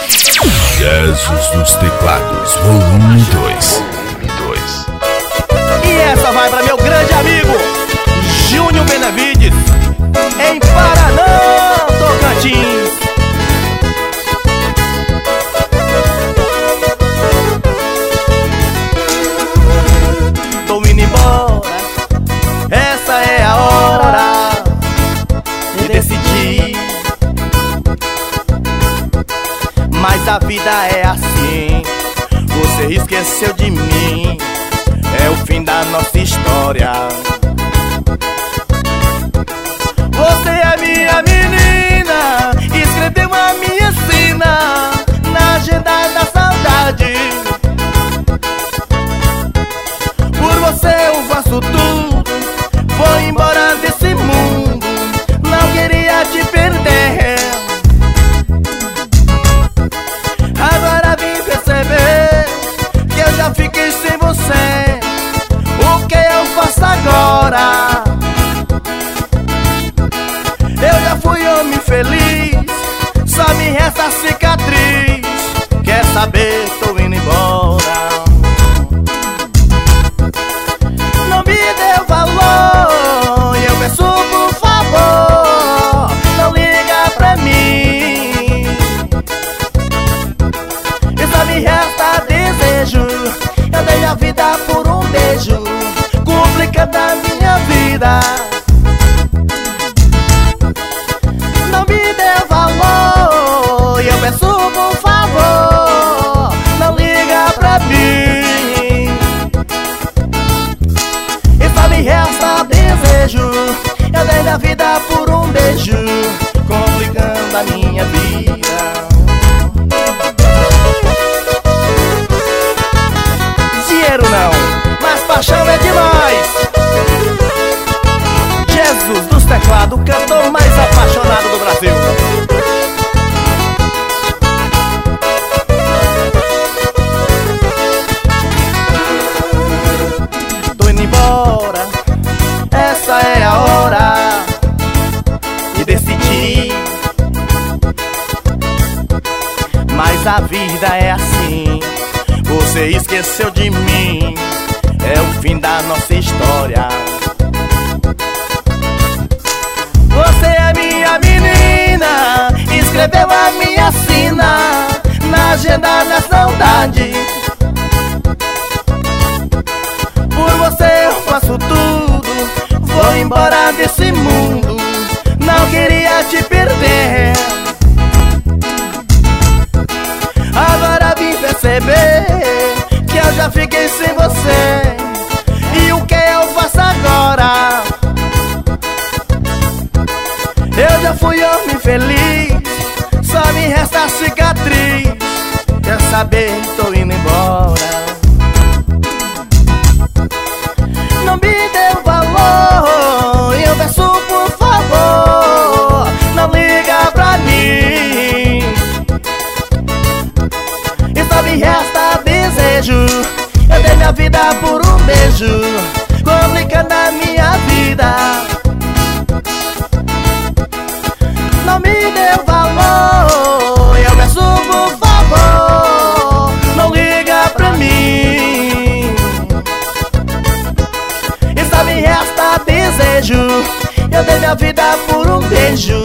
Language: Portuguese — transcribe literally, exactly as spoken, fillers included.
Jesus dos Teclados, volume dois. E essa vai pra meu grande amigo Júnior Benavides, em Paraná, Tocantins. Tô indo embora, essa é a hora de decidir. Mas a vida é assim, você esqueceu de mim, é o fim da nossa história. Você é minha menina, escreveu a minha sina na agenda da saudade. Por você eu faço tudo, vou embora desse mundo, não queria te perder. Agora vim perceber que eu já fiquei sem você. O que eu faço agora? Eu já fui homem feliz, só me resta cicatriz. Quer saber? Tô indo embora. Não me deu valor, eu peço por favor, não liga pra mim. E só me resta desejo, eu dei minha vida por um beijo, complicando a minha vida. Não me dê valor, eu peço por favor, não liga pra mim. E só me resta desejo, eu dei minha vida por um beijo, complicando a minha vida. Dinheiro não, mas paixão é demais. Jesus dos Teclados, o cantor mais apaixonado do Brasil. Tô indo embora, essa é a hora de decidir. Mas a vida é assim, você esqueceu de mim, é o fim da nossa história. Você é minha menina, escreveu a minha sina na agenda da saudade. Por você eu faço tudo, vou embora desse mundo, não queria te perder. Agora vim perceber que eu já fiquei sem você. E o que eu faço agora? Eu já fui homem feliz, só me resta cicatriz. Quer saber? Tô indo embora. Não me deu valor, eu peço por favor, não liga pra mim. E só me resta desejo, eu dei minha vida por um beijo, complicando a minha vida. Não me deu valor, eu peço por favor, não liga pra mim. E só me resta desejo, eu dei minha vida por um beijo,